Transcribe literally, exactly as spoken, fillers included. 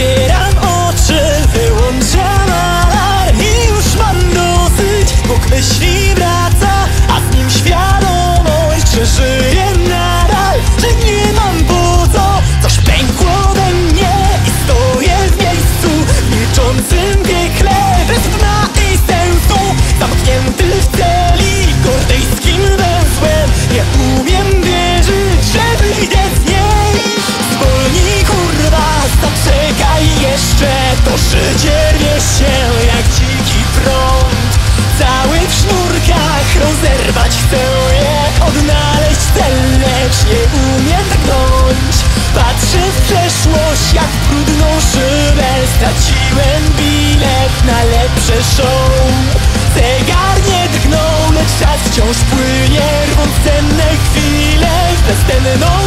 Otwieram oczy, wyłączam alarm i już mam dosyć. Bóg myśli wraca, a z nim świadomość, że żyję nadal, że nie mam po co. Coś pękło we mnie i stoję w miejscu, w milczącym piekle, bez dna i sensu. Zamknięty w celi, gordyjskim węzłem, nie umiem wierzyć, że wyjdę z niej. Zwolnij kurwa, zaczekaj jeszcze, to życie rwie się jak dziki prąd. Cały w sznurkach, rozerwać chcę je, odnaleźć cel, lecz nie umiem drgnąć. Patrzę w przeszłość jak w brudną szybę, straciłem bilet na lepsze show. Zegar nie drgnął, lecz czas wciąż płynie, rwąc cenne chwile w bezdenną